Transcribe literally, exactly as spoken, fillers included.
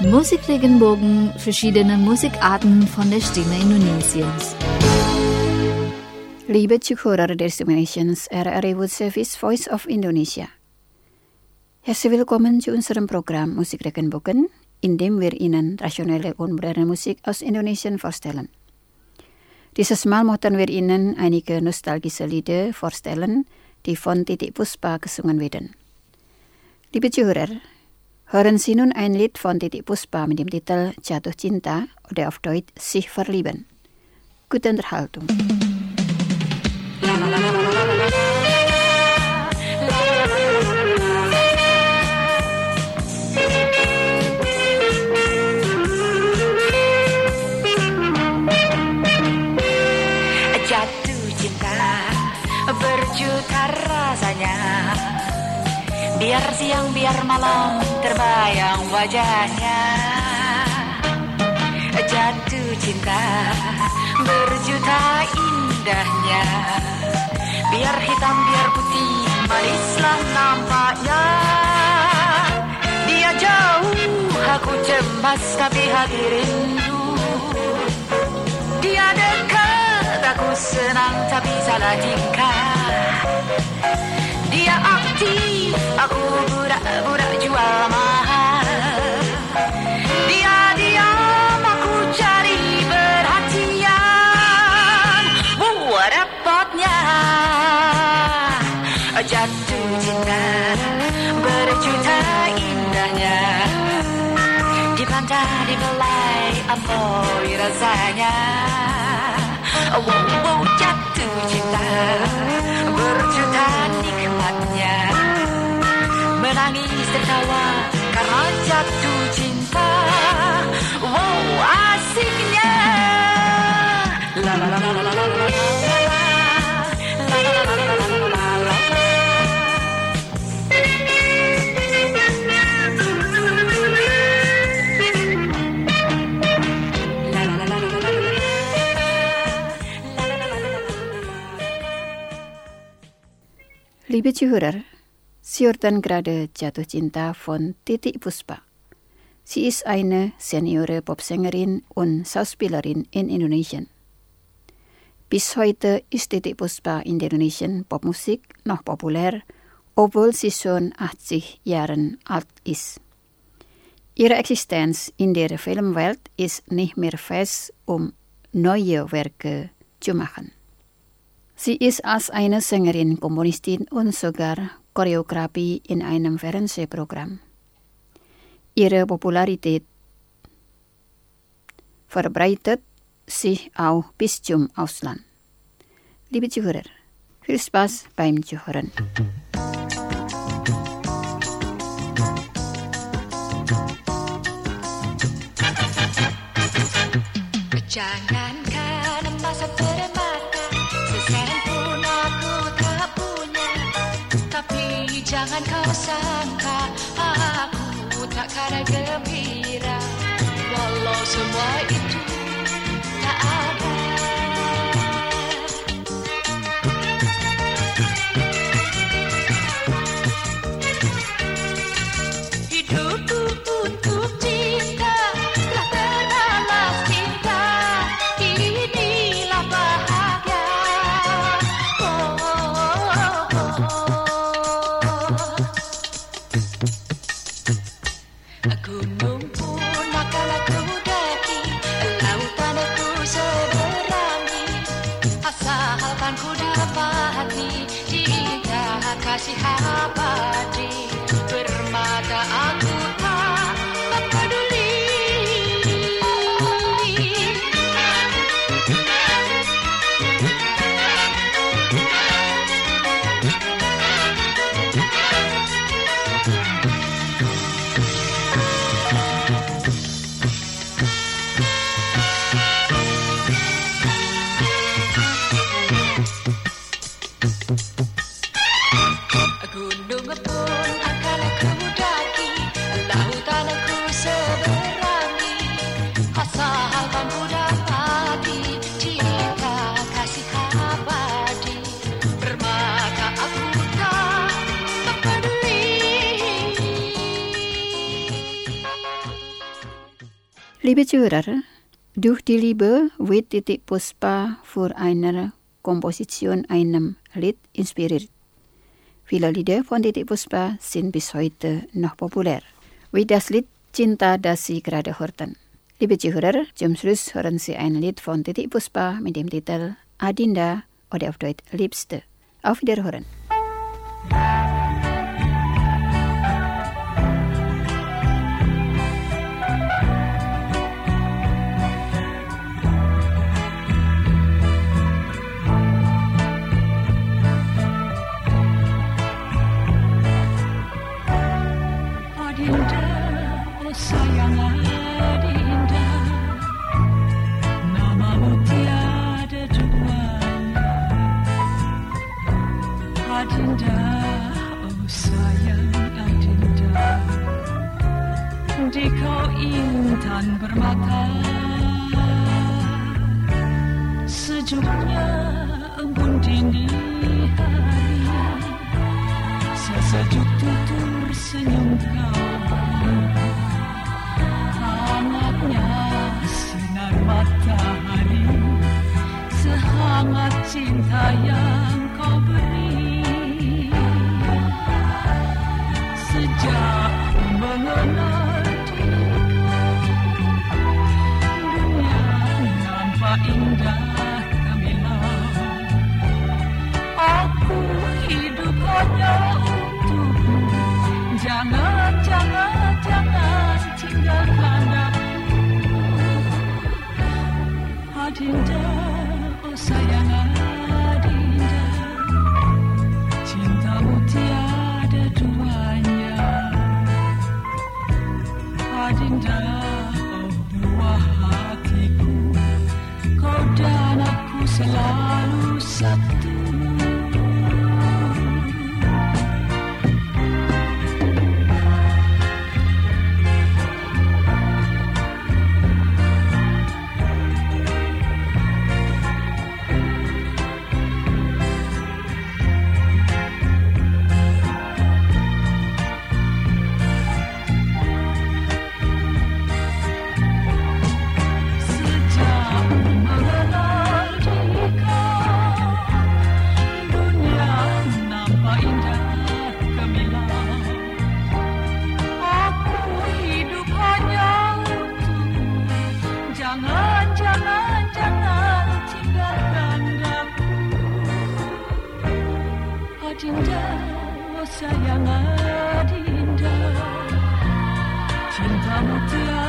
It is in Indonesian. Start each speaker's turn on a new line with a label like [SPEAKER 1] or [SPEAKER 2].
[SPEAKER 1] Musikregenbogen, verschiedene Musikarten von der Stimme Indonesiens.
[SPEAKER 2] Liebe Zuhörer der Stimulations R R I World Service Voice of Indonesia. Herzlich willkommen zu unserem Programm Musikregenbogen, in dem wir Ihnen traditionelle und moderne Musik aus Indonesien vorstellen. Dieses Mal möchten wir Ihnen einige nostalgische Lieder vorstellen, die von Titik Puspa gesungen werden. Liebe Zuhörer, hören Sie nun ein Lied von Titik Puspa mit dem Titel Jatuh Cinta oder auf Deutsch Sich verlieben. Gute Unterhaltung.
[SPEAKER 3] Jatuh cinta berjuta rasanya, biar siang biar malam terbayang wajahnya. Jatuh cinta berjuta indahnya, biar hitam biar putih manislah nampaknya. Dia jauh aku cemas tapi hati rindu, dia dekat aku senang tapi salah tingkah. Dia aktif aku burak-burak jual mahal, dia diam aku cari perhatian. Buat repotnya jatuh cinta berjuta indahnya, dipandang dibelai amboi rasanya. Wow, wow, jatuh cinta berjuta nikmatnya, menangis tertawa karena jatuh cinta. Wow, asiknya. La la la la la la la la la.
[SPEAKER 2] Liebe Zuhörer, Sie hörten gerade Jatuh Cinta von Titik Puspa. Sie ist eine Seniore Popsängerin und Schauspielerin in Indonesien. Bis heute ist Titik Puspa in der indonesischen Popmusik noch populär, obwohl sie schon achtzig Jahre alt ist. Ihre Existenz in der Filmwelt ist nicht mehr fest, um neue Werke zu machen. Sie ist als eine Sängerin, Komponistin und sogar Choreografie in einem Fernsehprogramm. Ihre Popularität verbreitet sich auch bis zum Ausland. Liebe Zuhörer, viel Spaß beim Zuhören.
[SPEAKER 3] Jangankan masa permata, sesen pun aku tak punya. Tapi jangan kau sangka aku takkan gembira, walau semua itu tak ada. Hidupku untuk cinta, telah terbalas cinta. Inilah bahagia. Oh, oh, oh, oh. Gunung pun akan aku daki, lautan aku seberangi, asalkan ku dapati cinta kasih abadi. Bermata aku tak peduli. Gunung pun
[SPEAKER 2] Liebe Zuhörer, durch die Liebe wird Titik Puspa für eine Komposition einem Lied inspiriert. Viele Lieder von Titik Puspa sind bis heute noch populär, wie das Lied Cinta, das Sie gerade hörten. Liebe Zuhörer, zum Schluss hören Sie ein Lied von Titik Puspa mit dem Titel Adinda oder auf Deutsch Liebste. Auf Wiederhören.
[SPEAKER 3] Sayang Adinda, namamu tiada duanya. Adinda, oh sayang Adinda, di kau intan bermata, sejuknya embun dini hari, sesejuk tutur senyum kau. Sinar matahari, sehangat cinta yang kau beri. Sejak mengenal dirimu, dunia nampak indah gemilang. Aku hidup hanya untukmu, jangan, jangan, jangan tinggalkan aku. Adinda, oh sayang Adinda, cintamu tiada duanya. Adinda, oh buah hatiku, kau dan aku selalu satu. Adinda, oh sayang Adinda, cintamu tiada